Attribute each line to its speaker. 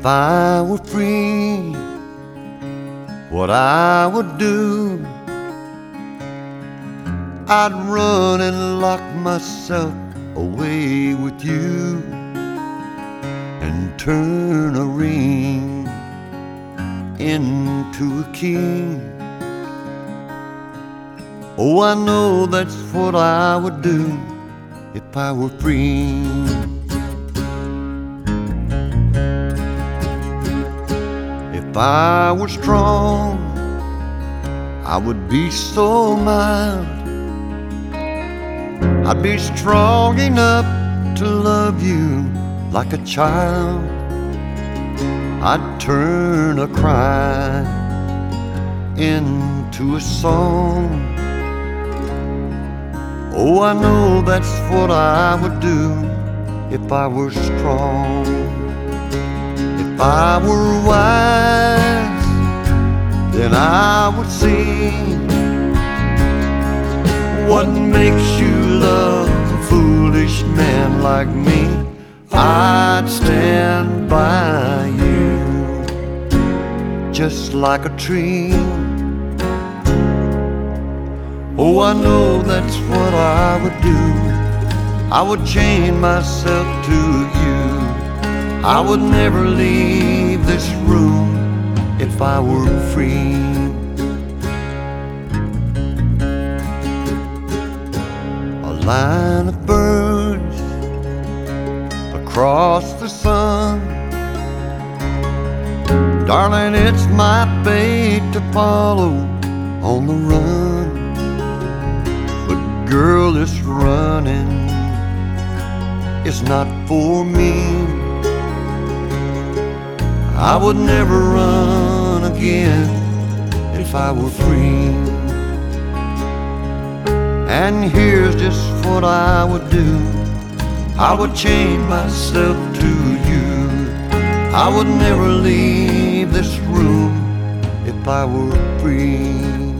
Speaker 1: If I were free, what I would do, I'd run and lock myself away with you and turn a ring into a king. Oh, I know that's what I would do if I were free. If I were strong, I would be so mild. I'd be strong enough to love you like a child. I'd turn a cry into a song. Oh, I know that's what I would do if I were strong. If I were wise, then I would see what makes you love a foolish man like me. I'd stand by you just like a tree. Oh, I know that's what I would do. I would chain myself to you. I would never leave this room if I were free. A line of birds across the sun, darling, it's my fate to follow on the run. But girl, this running is not for me. I would never run again if I were free. And here's just what I would do. I would chain myself to you. I would never leave this room if I were free.